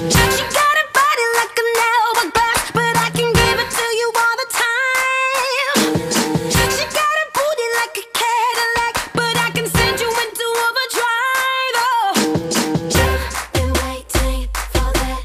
She got a body like an hourglass, but I can give it to you all the time. She got a booty like a Cadillac, but I can send you into overdrive. Oh, been waiting for that.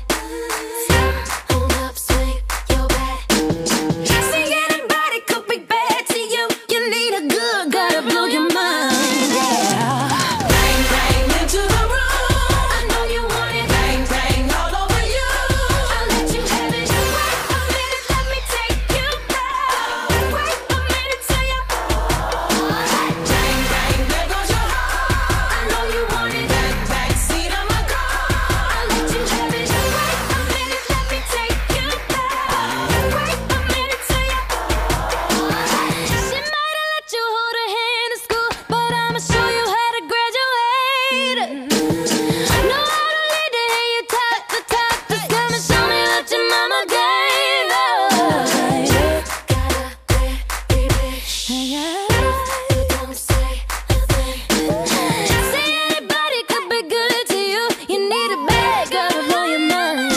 Hold up, swing your back. See, anybody could be bad to you. You need a good, gotta blow your mind. Yeah. Bang, bang into the room. I know you want it. Bang, bang all over you. I'll let you have it. Wait a minute, let me take you there. Wait a minute till you. Bang, bang, there goes your heart. I know you want it. Back seat of my car. I'll let you have it. Wait a minute, let me take you there. Wait a minute till you. She might have let you hold her hand in school, but I'ma show you how to graduate. Know how to lead to hear you top the top. Just come and show me what your mama gave. Got a pretty bitch. Don't say a thing. See, anybody could be good to you. You need a bad girl to blow your mind.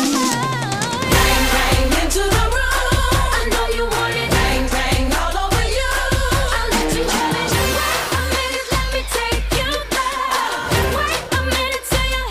Bang, bang into the room. I know you want it. Bang, bang all over you. I'll let you have it. Wait a minute, let me take you there. Wait a minute till you.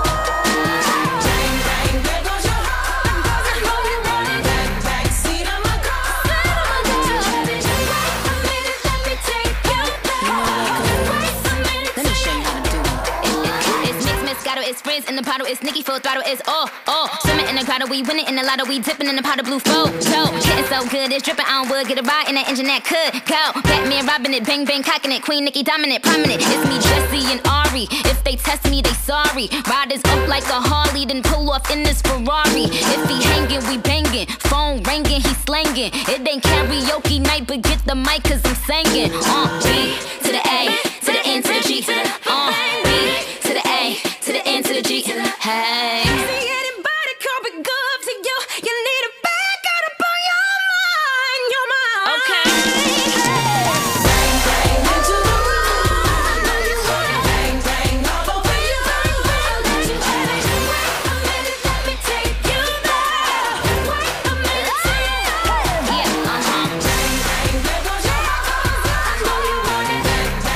Bang, bang, there goes your heart. I know you want it. Back seat of my car. I'll let you have it. Wait a minute, let me take you there. Wait a minute Let me show you how to do it. It's mixed, Moscato, it's frizz in the bottle, it's Nicki full throttle, it's all. Swimming in the grotto, we winning in the lotto, we dipping in the pot of blue flow. Getting so good, it's dripping, I don't would get a ride in that engine that could go. Batman robbing it, bang bang cocking it, Queen Nicki dominant, prominent. It's me, Jesse and Ari. If they test me, they sorry. Riders up like a Harley, then pull off in this Ferrari. If he hanging, we banging. Phone ringing, he slanging. It ain't karaoke night, but get the mic, cause I'm singing. B to the A, to the N to the G, to the B to the A, to the N to the G. Hey. See, anybody could be good to you. You need a bad girl to blow your mind, your mind. Okay. Bang, bang into the room. I know you want it. Bang, bang all over you. I'll let you have it. Wait a minute, let me take you there. Wait a minute till you. Yeah, Bang, bang, there goes your heart. I know you want it.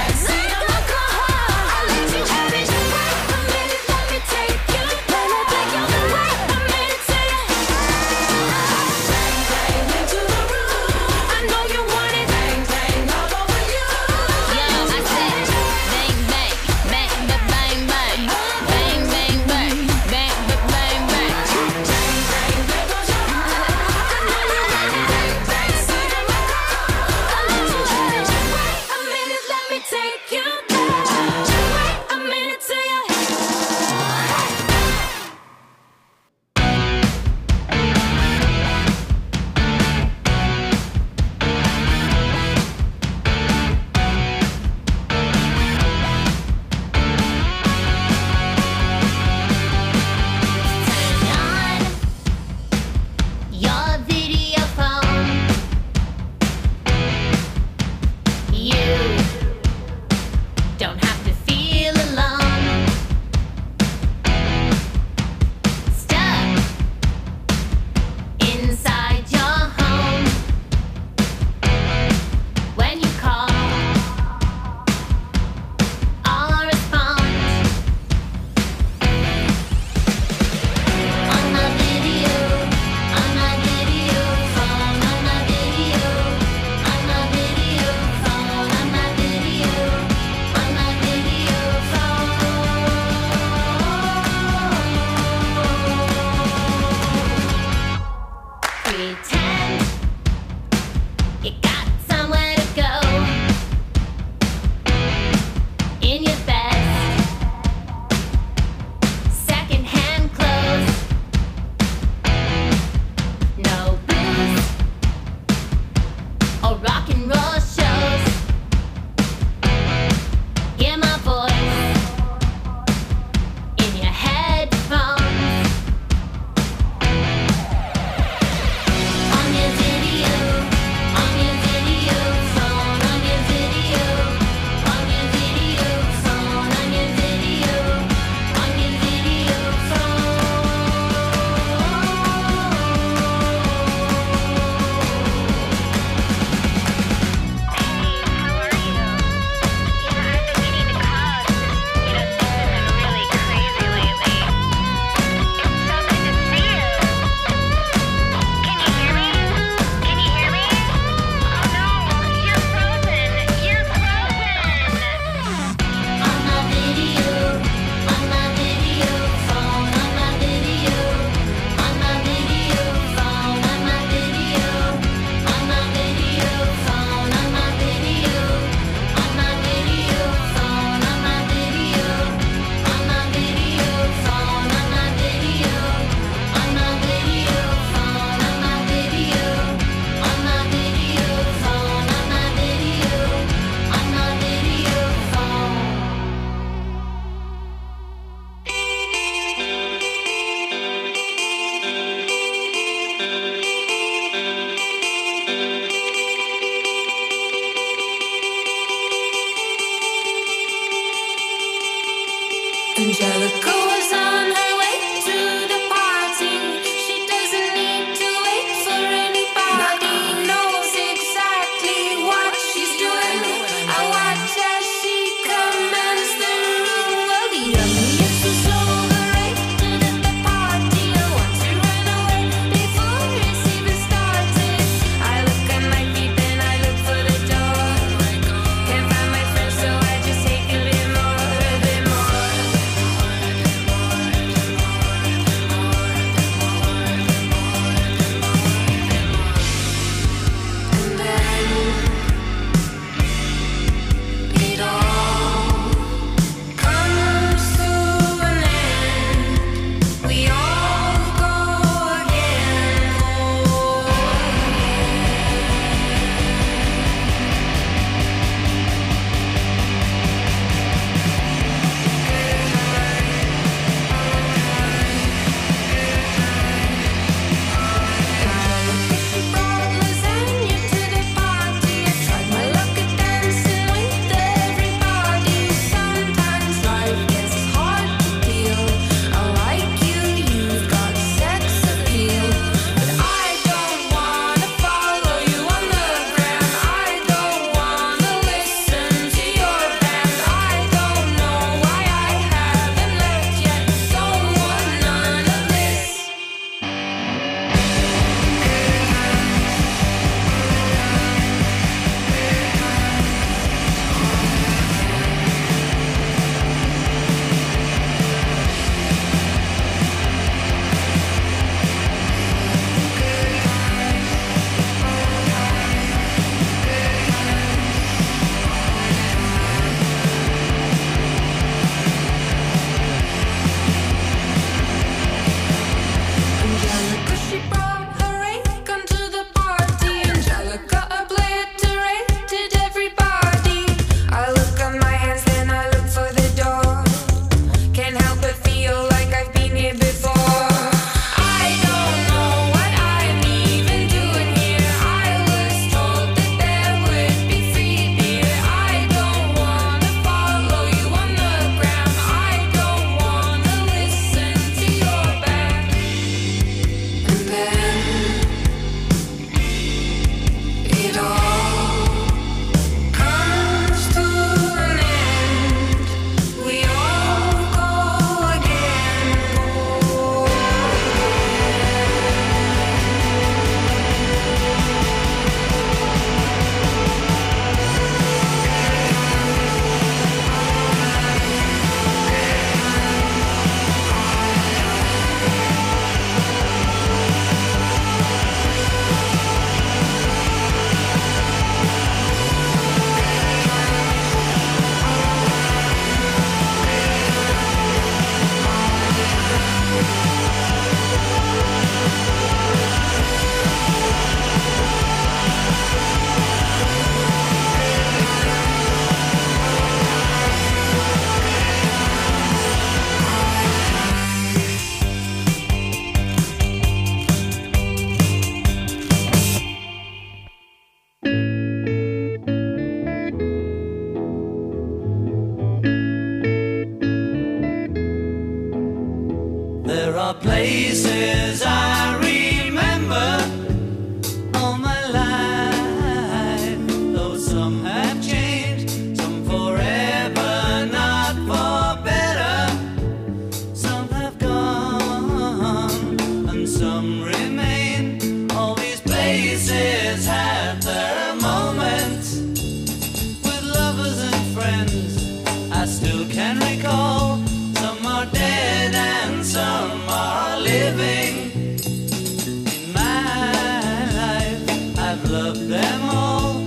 faces I remember all my life, though some have changed, some forever, not for better. Some have gone and some remain. All these places have their moments with lovers and friends I still can recall. Some are dead and some are living. In my life I've loved them all.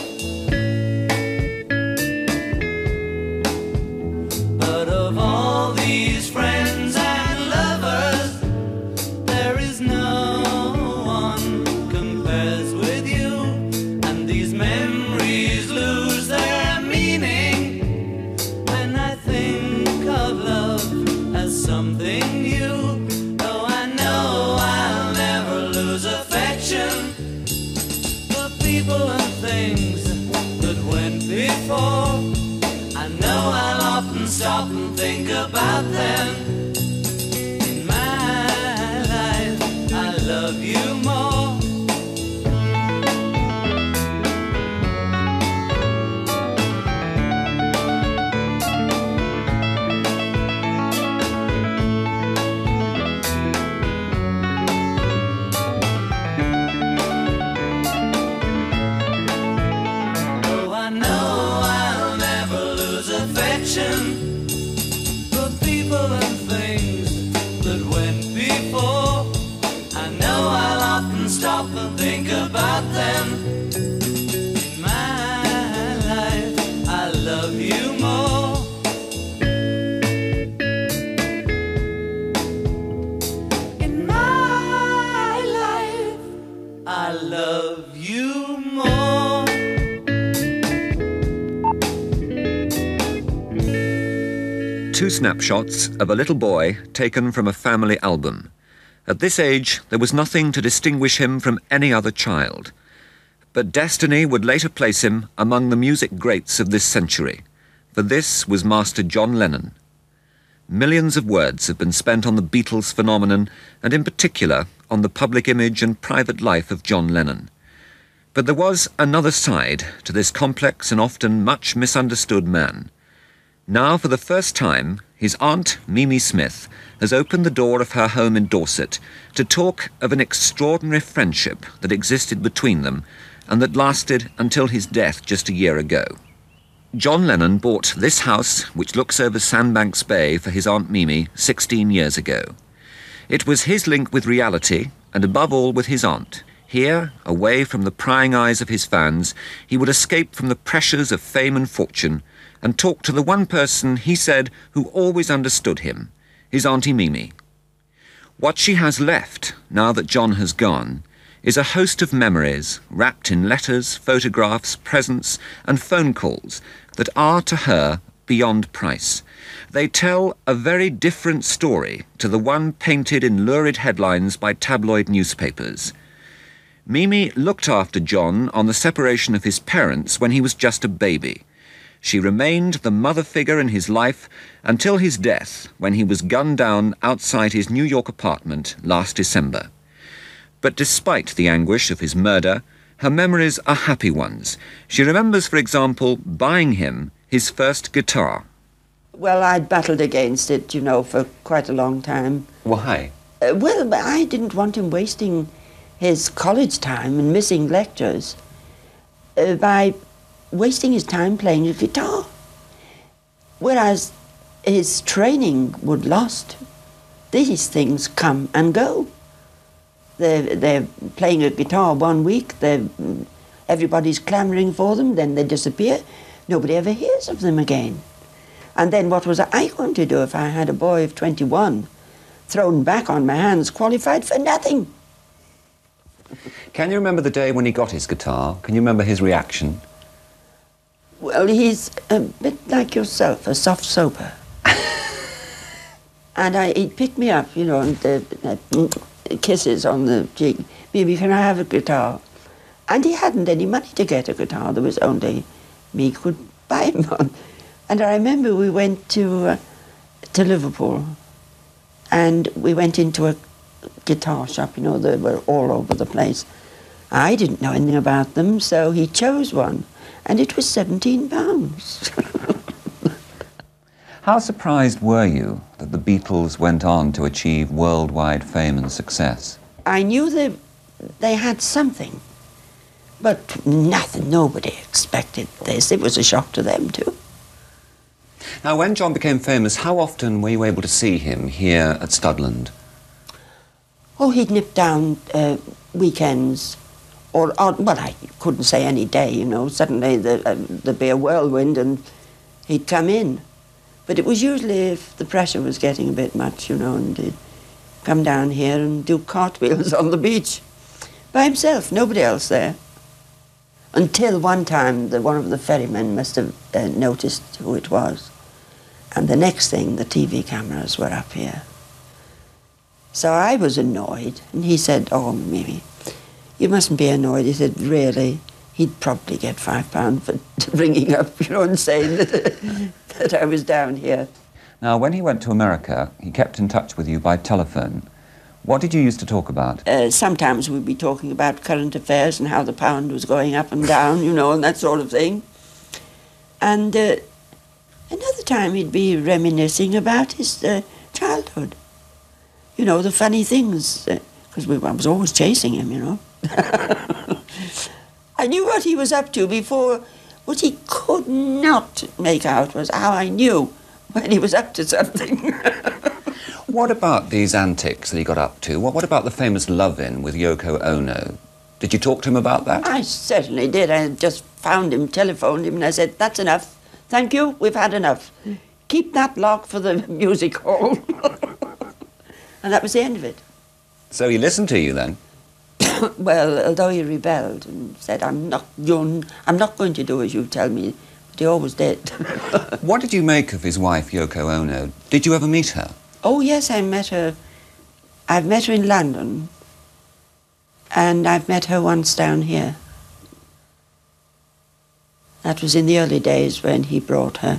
But of all these friends and lovers, there is no one compares with you. And these memories lose their meaning when I think of love as something new. Though I know I'll never lose affection for people and things that went before. I know I'll often stop and think about them. In my life, I love you more. Though I know I'll never lose affection for people and things that went before. I know I'll often stop and think about them. In my life, I love you more. In my life, I love you more. Two snapshots of a little boy taken from a family album. At this age, there was nothing to distinguish him from any other child. But destiny would later place him among the music greats of this century, for this was Master John Lennon. Millions of words have been spent on the Beatles phenomenon, and in particular on the public image and private life of John Lennon. But there was another side to this complex and often much misunderstood man. Now, for the first time, his aunt, Mimi Smith, has opened the door of her home in Dorset to talk of an extraordinary friendship that existed between them and that lasted until his death just a year ago. John Lennon bought this house, which looks over Sandbanks Bay, for his Aunt Mimi 16 years ago. It was his link with reality, and above all with his aunt. Here, away from the prying eyes of his fans, he would escape from the pressures of fame and fortune and talk to the one person, he said, who always understood him, his Auntie Mimi. What she has left, now that John has gone, is a host of memories wrapped in letters, photographs, presents, and phone calls that are, to her, beyond price. They tell a very different story to the one painted in lurid headlines by tabloid newspapers. Mimi looked after John on the separation of his parents when he was just a baby. She remained the mother figure in his life until his death, when he was gunned down outside his New York apartment last December. But despite the anguish of his murder, her memories are happy ones. She remembers, for example, buying him his first guitar. Well, I'd battled against it, for quite a long time. Why? Well, I didn't want him wasting his college time and missing lectures by wasting his time playing the guitar. Whereas his training would last. These things come and go. They're playing a guitar 1 week, everybody's clamouring for them, then they disappear. Nobody ever hears of them again. And then what was I going to do if I had a boy of 21 thrown back on my hands, qualified for nothing? Can you remember the day when he got his guitar? Can you remember his reaction? Well, he's a bit like yourself, a soft sober. And he picked me up, and kisses on the cheek. Baby, can I have a guitar? And he hadn't any money to get a guitar. There was only me could buy him one. And I remember we went to Liverpool, and we went into guitar shop, you know, they were all over the place. I didn't know anything about them, so he chose one, and it was £17. How surprised were you that the Beatles went on to achieve worldwide fame and success? I knew they had something, but nothing, nobody expected this. It was a shock to them too. Now, when John became famous, how often were you able to see him here at Studland? Oh, he'd nip down weekends, well, I couldn't say any day, you know. Suddenly there'd be a whirlwind and he'd come in. But it was usually if the pressure was getting a bit much, you know, and he'd come down here and do cartwheels on the beach by himself, nobody else there. Until one time, one of the ferrymen must have noticed who it was. And the next thing, the TV cameras were up here. So I was annoyed, and he said, "Oh, Mimi, you mustn't be annoyed." He said, "Really?" He'd probably get £5 for ringing up, you know, and saying that I was down here. Now, when he went to America, he kept in touch with you by telephone. What did you used to talk about? Sometimes we'd be talking about current affairs and how the pound was going up and down, you know, and that sort of thing. And another time he'd be reminiscing about his childhood. You know, the funny things, because I was always chasing him, you know. I knew what he was up to before. What he could not make out was how I knew when he was up to something. What about these antics that he got up to? What about the famous love-in with Yoko Ono? Did you talk to him about that? I certainly did. I just found him, telephoned him, and I said, "That's enough. Thank you, we've had enough. Keep that lock for the music hall." And that was the end of it. So he listened to you then? Well, although he rebelled and said, I'm not going to do as you tell me," but he always did. What did you make of his wife, Yoko Ono? Did you ever meet her? Oh, yes, I met her. I've met her in London, and I've met her once down here. That was in the early days when he brought her.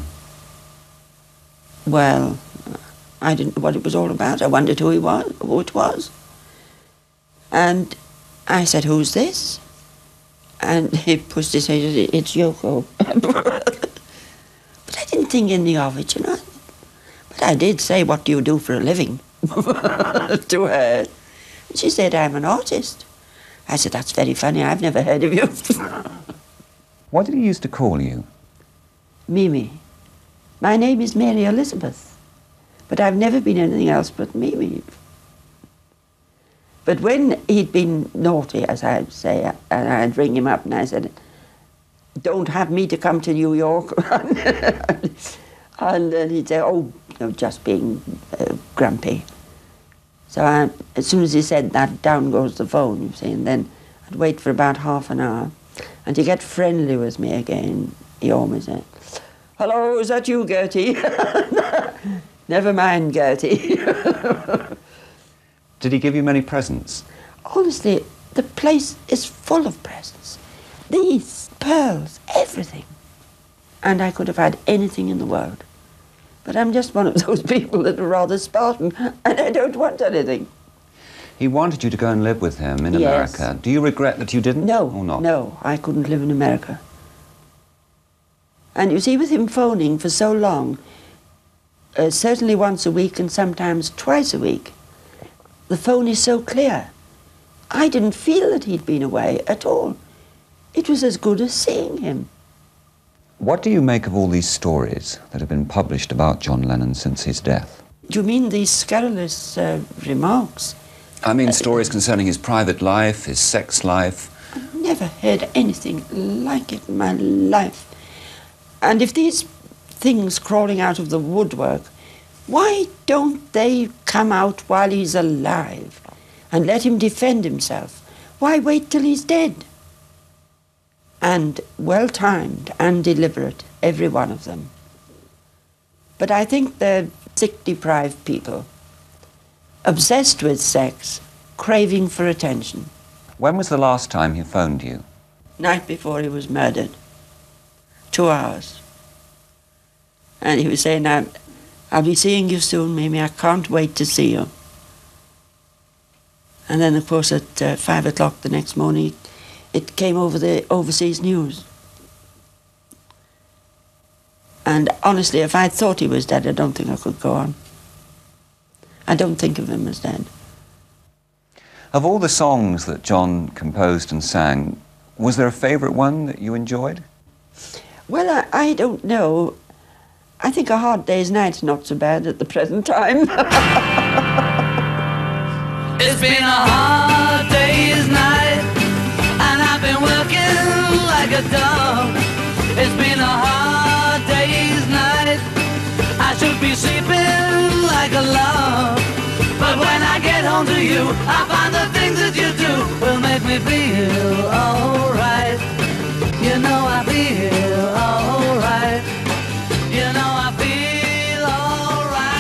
Well, I didn't know what it was all about. I wondered who it was. And I said, "Who's this?" And he pushed his head, "It's Yoko." But I didn't think anything of it, you know. But I did say, "What do you do for a living?" to her. And she said, "I'm an artist." I said, "That's very funny. I've never heard of you." What did he used to call you? Mimi. My name is Mary Elizabeth, but I've never been anything else but Mimi. But when he'd been naughty, as I'd say, and I'd ring him up and I said, "Don't have me to come to New York." And then he'd say, "Oh, no, just being grumpy." So as soon as he said that, down goes the phone, you see, and then I'd wait for about half an hour. And to get friendly with me again, he always said, "Hello, is that you, Gertie?" "Never mind, Gertie." Did he give you many presents? Honestly, the place is full of presents. These pearls, everything. And I could have had anything in the world. But I'm just one of those people that are rather Spartan, and I don't want anything. He wanted you to go and live with him in Yes. America. Do you regret that you didn't? No, or not? no, I couldn't live in America. And you see, with him phoning for so long, certainly once a week and sometimes twice a week, the phone is so clear. I didn't feel that he'd been away at all. It was as good as seeing him. What do you make of all these stories that have been published about John Lennon since his death? Do you mean these scurrilous remarks? I mean stories concerning his private life, his sex life. I've never heard anything like it in my life. And if these things crawling out of the woodwork, why don't they come out while he's alive and let him defend himself? Why wait till he's dead? And well-timed and deliberate, every one of them. But I think they're sick-deprived people, obsessed with sex, craving for attention. When was the last time he phoned you? Night before he was murdered. 2 hours. And he was saying, I'll be seeing you soon, Mimi. I can't wait to see you. And then, of course, at 5 o'clock the next morning, it came over the overseas news. And honestly, if I thought he was dead, I don't think I could go on. I don't think of him as dead. Of all the songs that John composed and sang, was there a favourite one that you enjoyed? Well, I don't know. I think A Hard Day's Night's not so bad at the present time. It's been a hard day's night, and I've been working like a dog. It's been a hard day's night, I should be sleeping like a log. But when I get home to you, I find the things that you do will make me feel alright. You know I feel alright. You know I feel alright.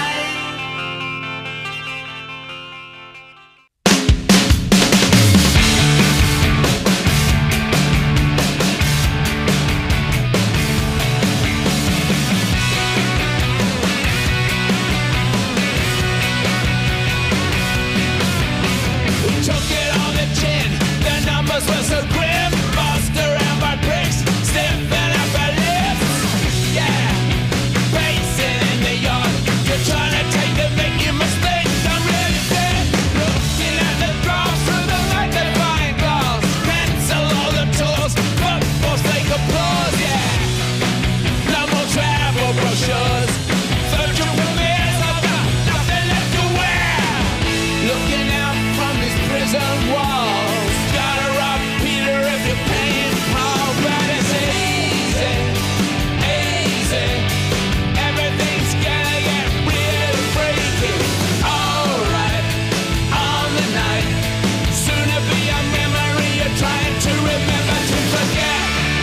Took it on the chin, the numbers were so grim. Bossed around by bricks, stiffing up her lips. Yeah, pacing in the yard. You're trying to take the making mistakes. I'm really dead. Looking at the graphs through the magnifying glass. Cancel all the tours, football's fake applause. Yeah, no more travel brochures. Virtual premieres, I've got nothing left to wear. Looking out from these prison walls, gotta rob Peter if you're paying Paul. But it's easy, easy. Everything's gonna get really freaky. Alright, on the night. Soon to be a memory you're trying to remember to forget.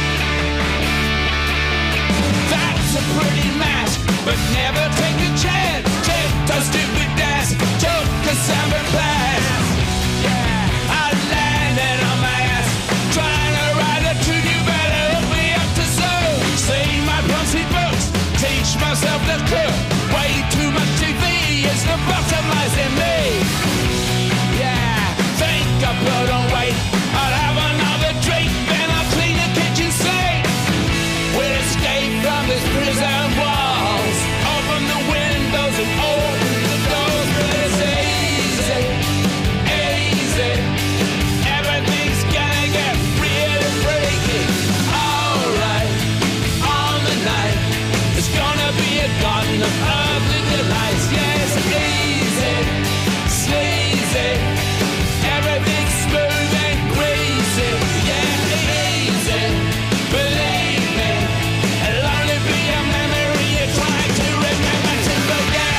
That's a pretty mask, but never take a chance. Take a stupid dance, joke Cassandra class. Yeah, I landed on my ass, trying to ride a tune. You better hook me up to soul. See my pussy books, teach myself to cook. Way too much TV is lobotomizing me. Yeah, think I put on weight. I'll have another drink, then I'll clean the kitchen sink. We'll escape from this prison walls. Open the windows and open the doors. But it's easy, easy. Everything's gonna get really freaky. Alright, on the night. It's gonna be a garden of earthly delights. Yes, easy, sleazy. Everything's smooth and greasy. Yeah, easy. Believe me, it'll only be a memory you're trying to remember to forget.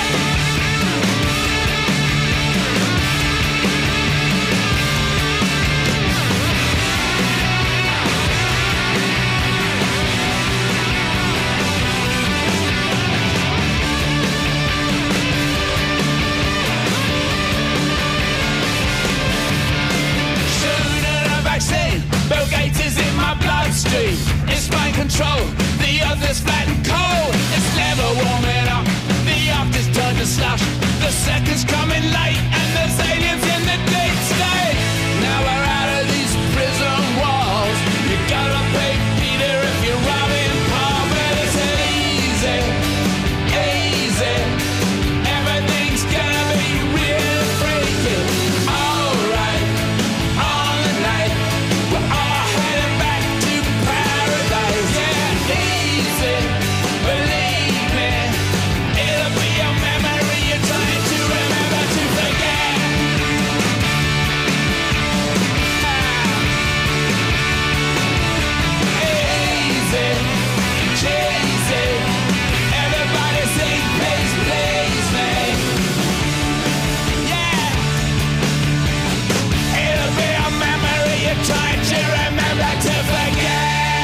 Sooner a vaccine, Bill Gates is in my bloodstream. It's mind control, the other's flat and cold. It's never warming up, the after's turned to slush. The second's coming late and there's aliens in the deep state. Now we're out of these prison walls. You gotta pay Peter if you're robbing Paul. But it's easy, easy. Everything's gonna be real freaky. Alright, on the night. We're all heading back to paradise. Yeah, easy. Believe me, it'll be a memory you're trying to remember to forget. Easy, cheesy. Everybody sing, please, please me. Yeah, it'll be a memory you're trying to remember to forget.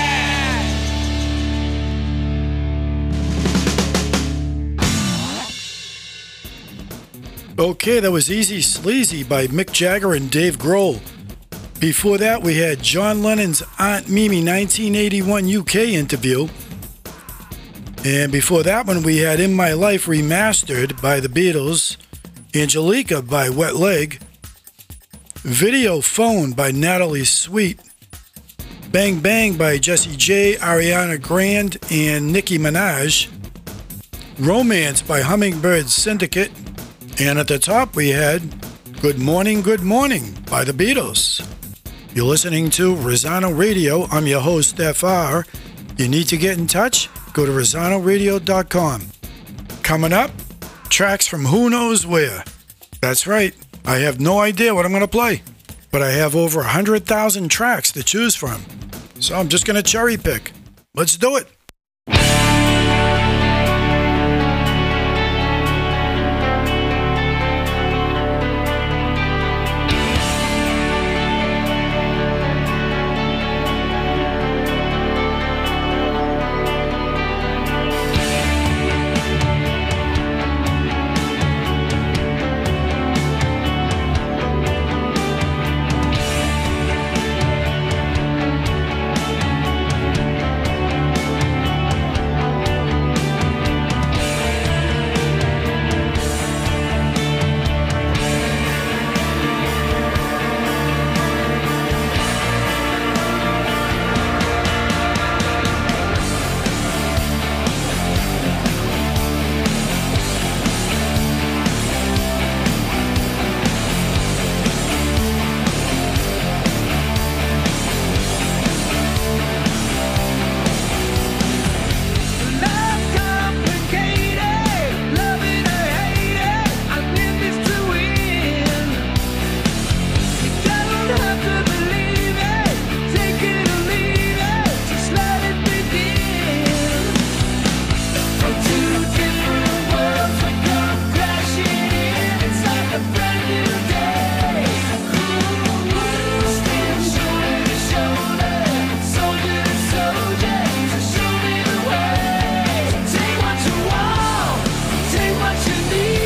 Okay, that was Easy Sleazy by Mick Jagger and Dave Grohl. Before that, we had John Lennon's Aunt Mimi 1981 UK interview. And before that one, we had In My Life Remastered by the Beatles, Angelica by Wet Leg, Video Phone by Natalie Sweet. Bang Bang by Jessie J, Ariana Grande, and Nicki Minaj. Romance by Hummingbird Syndicate. And at the top we had Good Morning by the Beatles. You're listening to Rosano Radio. I'm your host, FR. You need to get in touch? Go to RosanoRadio.com. Coming up, tracks from who knows where. That's right. I have no idea what I'm going to play, but I have over 100,000 tracks to choose from. So I'm just going to cherry pick. Let's do it.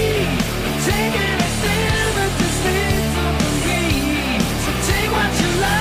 Take what you love.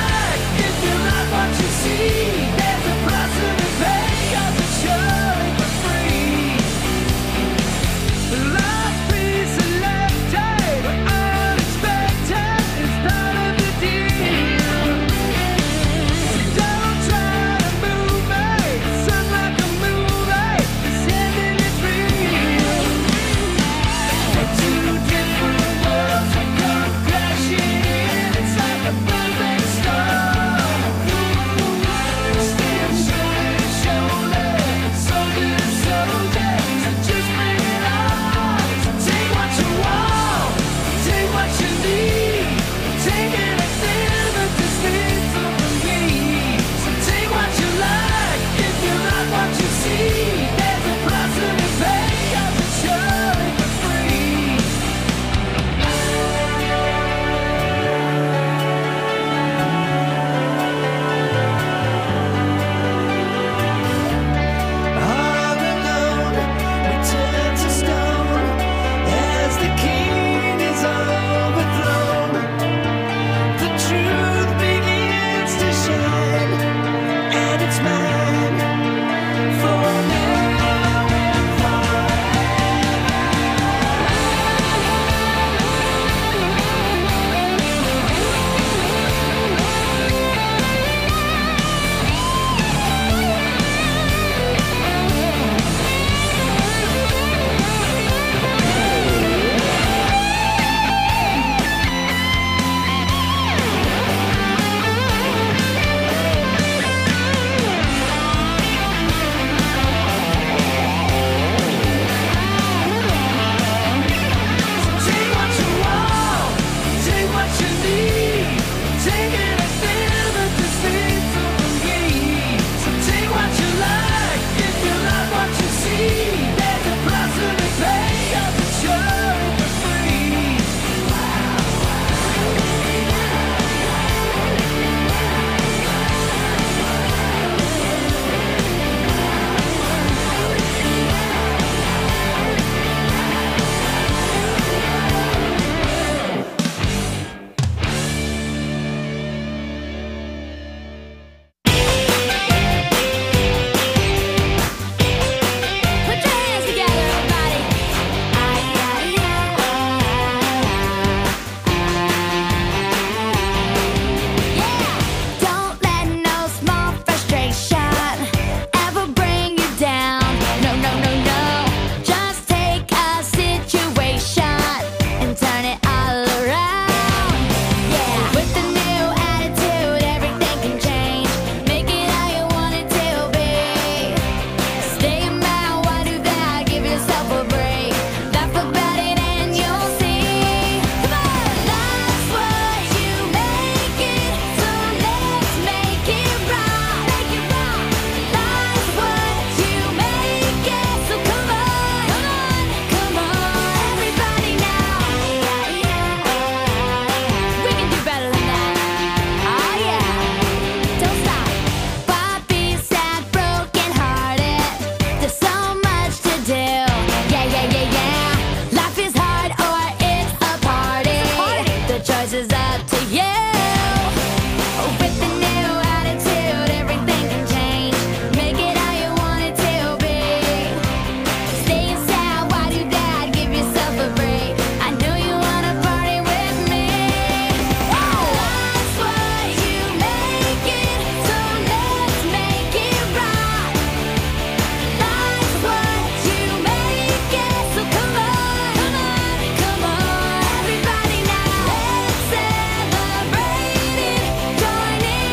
up to you. With the new attitude, everything can change. Make it how you want it to be. Stay inside, why do that? Give yourself a break. I know you wanna party with me. Life's what you make it, so let's make it right. Life's what you make it, so come on, come on, come on. Everybody now, let's celebrate it. Join in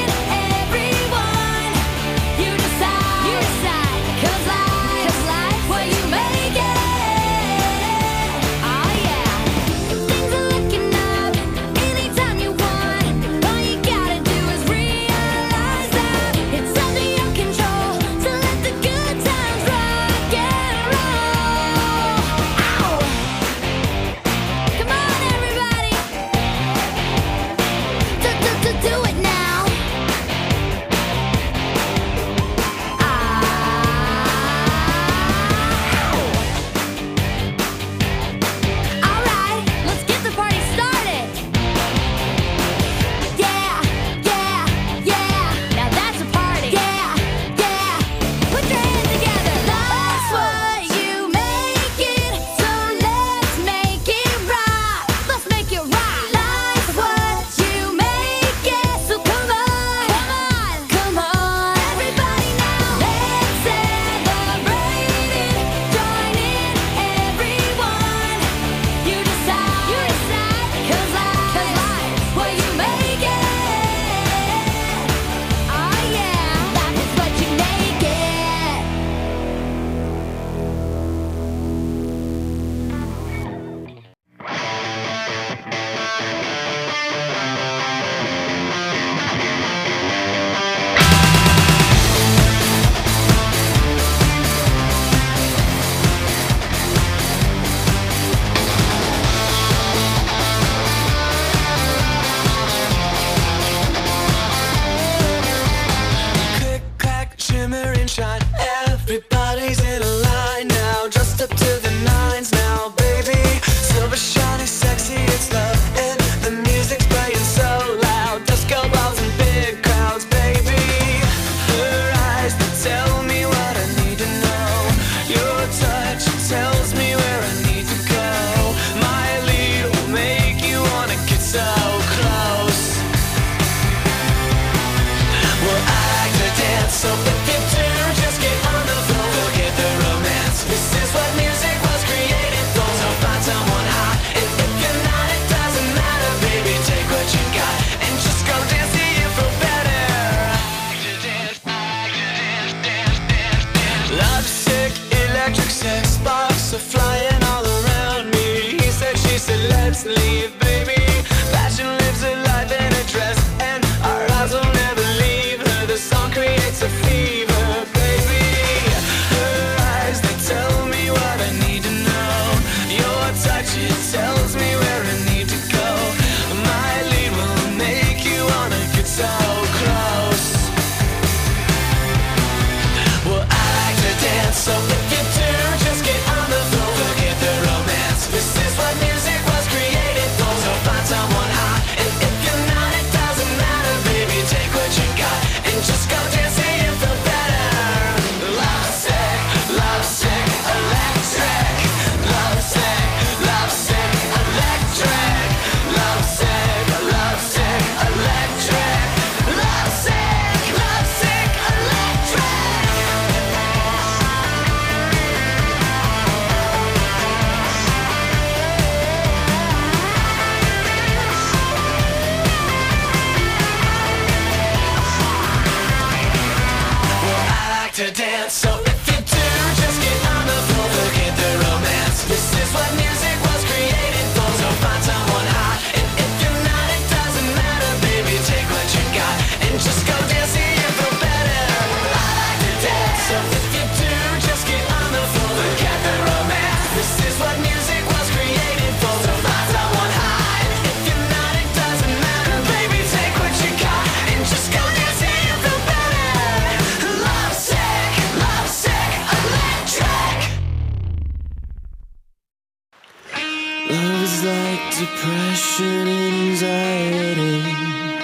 headed.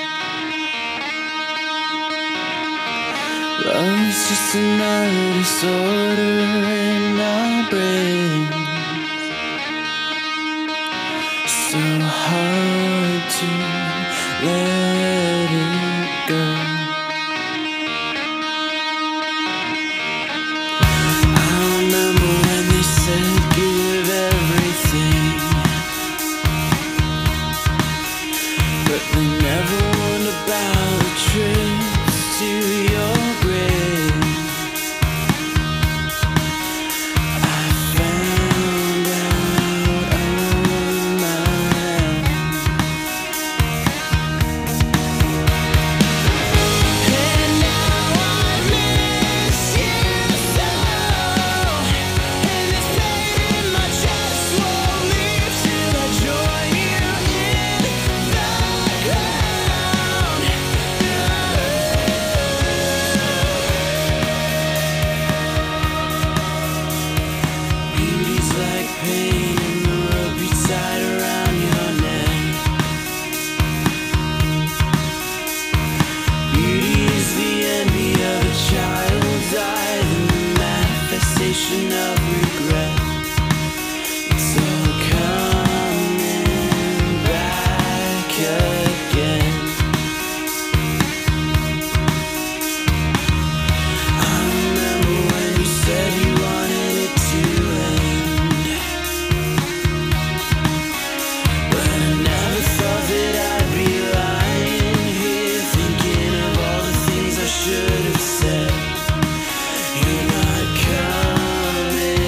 Love's just another disorder in our brains. So hard to let it go. I remember when they said give everything, but they never warned about the trips to your grave. I found out on my own. And now I miss you so, and this pain in my chest won't leave till I join you in the ground. Beauty's like pain in the rope you tied around your neck. Beauty is the envy of a child's eye, the manifestation of regret. It's all coming back again. I remember when you said you wanted it to end, but I never thought that I'd be lying here thinking of all the things I should have said. You're not coming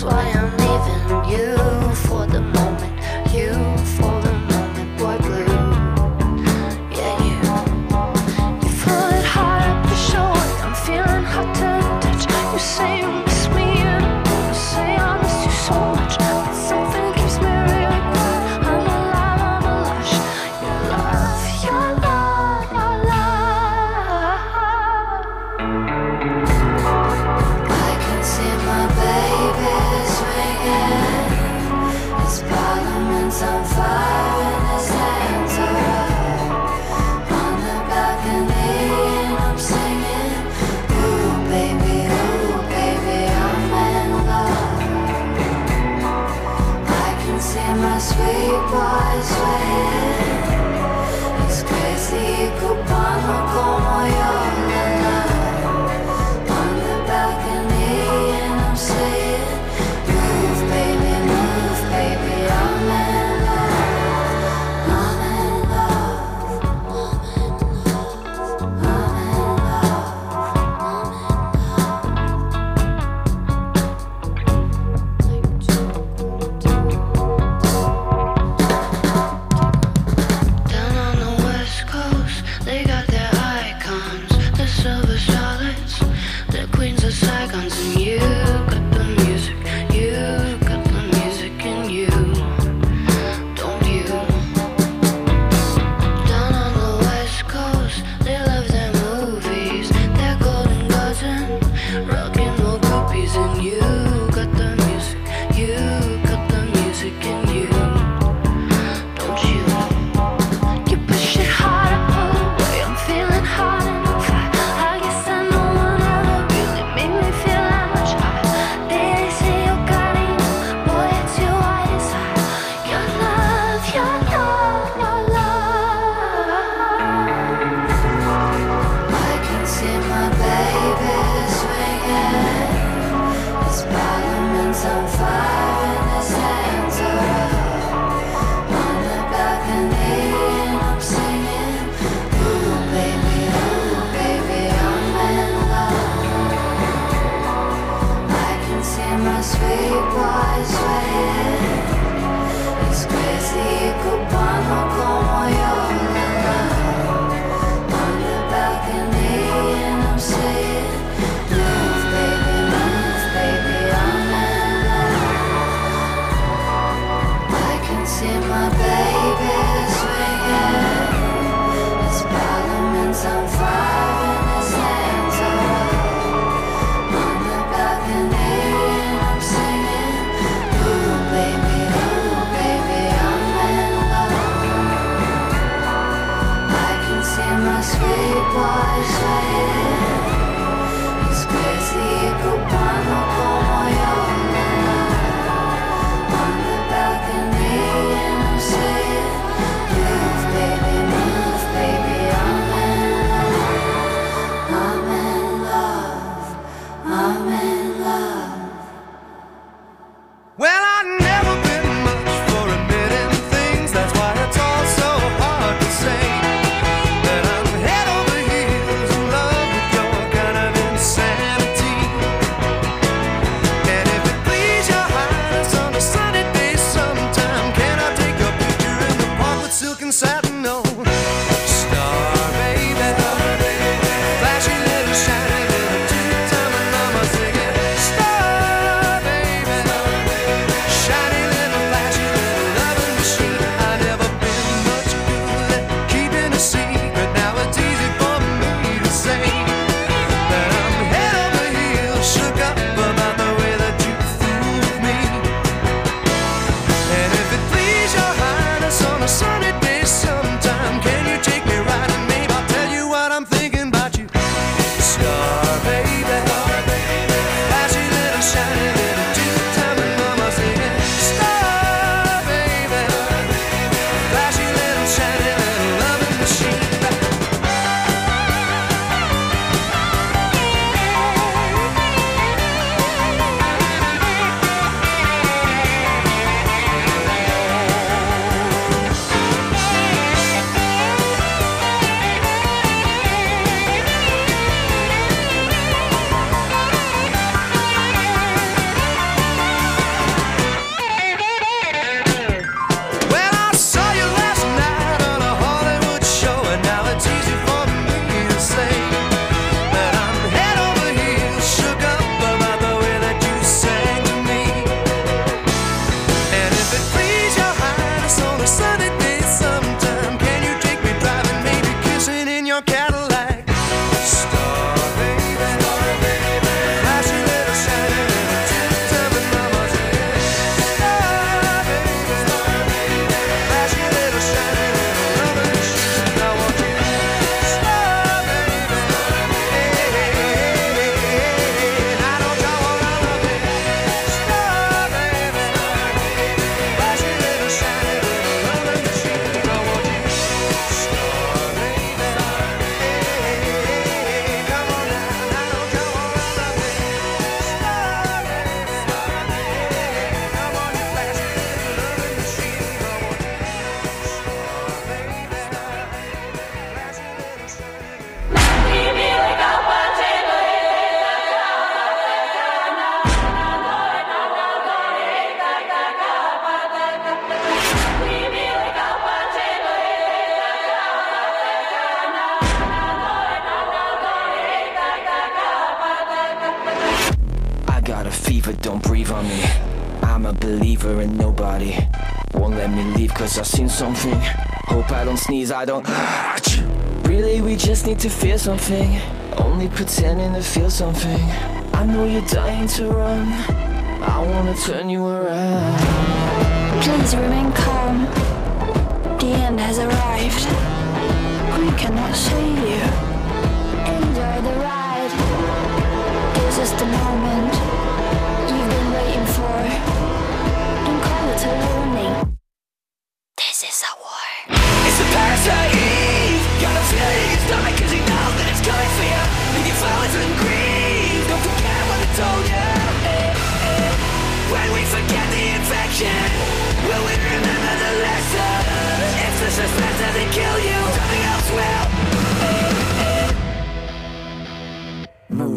why I'm leaving you for the moment, you for the moment, boy blue. Yeah, you pull it hard up your shoulder. I'm feeling hot to the touch. You say you miss me, and you say I miss you so much, but something keeps me really quiet. I'm alive, I'm a lush. Your love, your love, your love. I can see my baby swinging. but don't breathe on me. I'm a believer in nobody. Won't let me leave cause I've seen something. Hope I don't sneeze, I don't. Really, we just need to feel something. Only pretending to feel something. I know you're dying to run. I wanna turn you around. Please remain calm. The end has arrived. We cannot save you. Enjoy the ride. This is the moment you've been waiting for. Don't call it a warning. This is a war. It's a parasite. Gotta feel it in your stomach cause you know that it's coming for you. Leave your flowers and grieve. Don't forget what I told you. When we forget the infection, will we remember the lesson? If the suspense doesn't kill you, something else will. Move.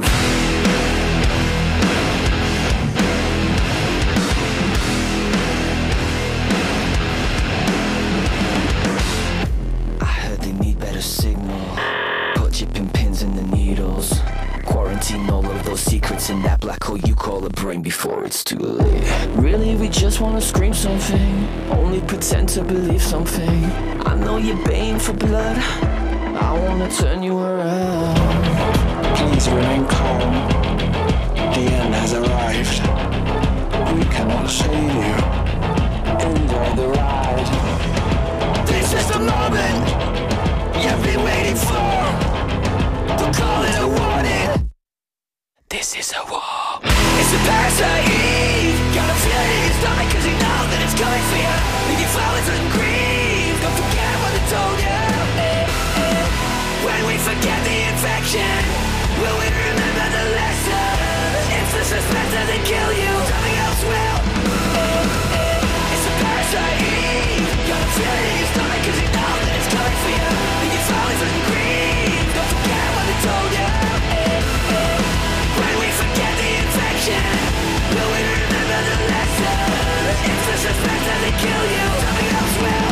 I heard they need better signal. Put chipping pins in the needles. Quarantine all of those secrets in that black hole you call a brain before it's too late. Really, we just wanna scream something. Only pretend to believe something. I know you're baying for blood. I wanna turn you around. Please remain calm. The end has arrived. We cannot save you. Enjoy the ride. This is the moment you've been waiting for. Don't call it a warning. This is a war. It's a parasite. Gotta feel it in your stomach cause you know that it's coming for you. Leave your flowers and grieve. Don't forget what I told you. When we forget the infection, will we remember the lesson? If the suspense doesn't kill you, something else will. It's a parasite. Gotta feel it in your stomach cause you know that it's coming for you. Leave your flowers and grieve. Don't forget what I told you. When we forget the infection, will we remember the lesson? If the suspense doesn't kill you, something else will.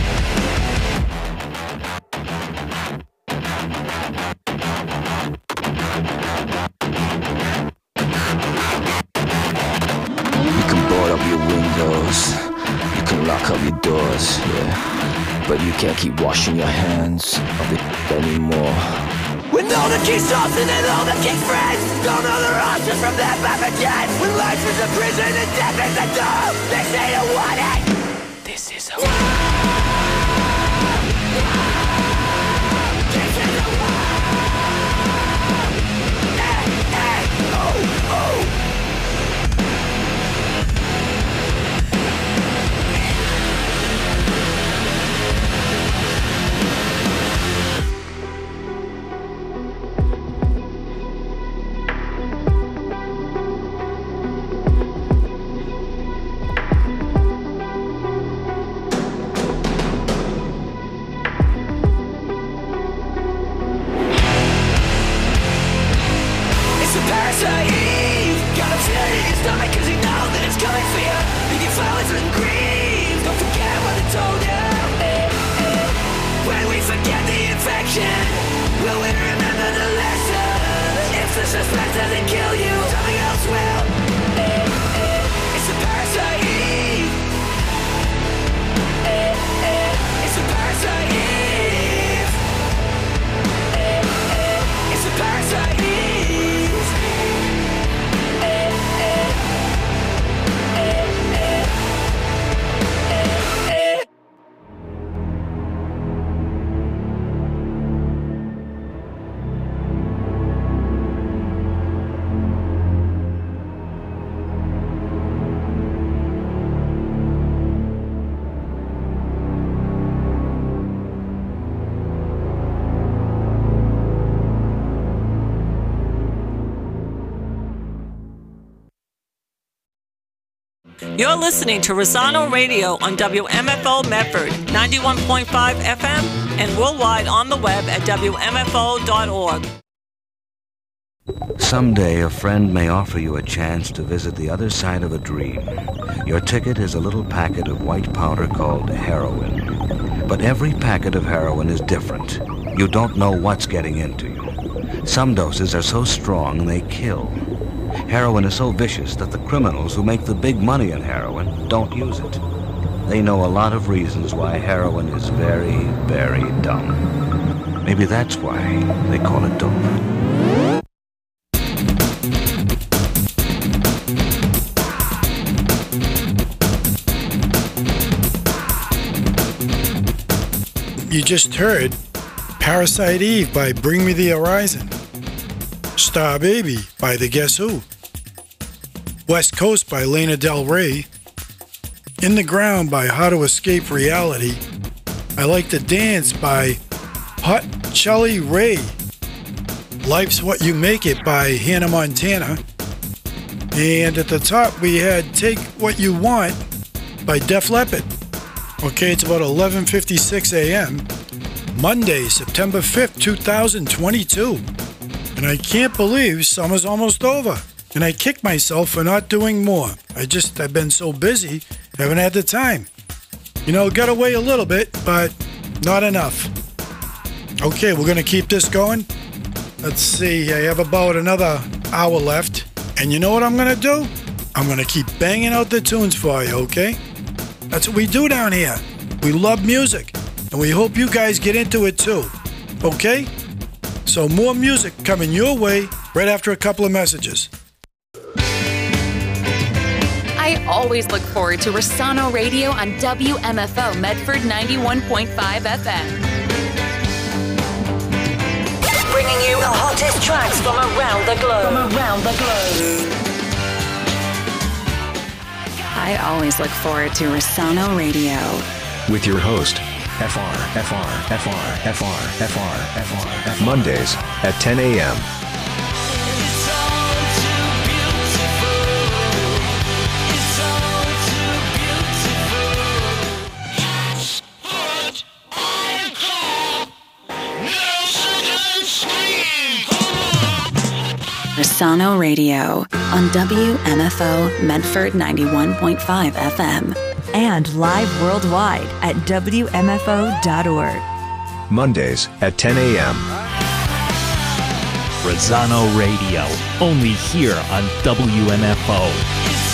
You can board up your windows, you can lock up your doors, yeah. But you can't keep washing your hands of it anymore. When all the key stops and then all the key friends don't know their options from that back again. When life is a prison and death is a door, they say to want it. This is a war. This is a war. Oh, oh. You're listening to Rosano Radio on WMFO Medford, 91.5 FM, and worldwide on the web at WMFO.org. Someday a friend may offer you a chance to visit the other side of a dream. Your ticket is a little packet of white powder called heroin. But every packet of heroin is different. You don't know what's getting into you. Some doses are so strong they kill. Heroin is so vicious that the criminals who make the big money in heroin don't use it. They know a lot of reasons why heroin is very, very dumb. Maybe that's why they call it dope. You just heard Parasite Eve by Bring Me the Horizon, Star Baby by The Guess Who, West Coast by Lana Del Rey, In the Ground by How to Escape Reality, I Like to Dance by Hot Chili Ray, Life's What You Make It by Hannah Montana, and at the top we had Take What You Want by Def Leppard. Okay, it's about 11:56 a.m., Monday, September 5th, 2022. And I can't believe summer's almost over. And I kick myself for not doing more. I've been so busy, haven't had the time. You know, got away a little bit, but not enough. Okay, we're going to keep this going. Let's see, I have about another hour left. And you know what I'm going to do? I'm going to keep banging out the tunes for you, okay? That's what we do down here. We love music, and we hope you guys get into it too, okay? So more music coming your way right after a couple of messages. I always look forward to Rosano Radio on WMFO Medford 91.5 FM. Bringing you the hottest tracks from around the globe. I always look forward to Rosano Radio. With your host, Mondays at 10 a.m. Rosano Radio on WMFO Medford 91.5 FM. And live worldwide at WMFO.org. Mondays at 10 a.m. Rosano Radio, only here on WMFO.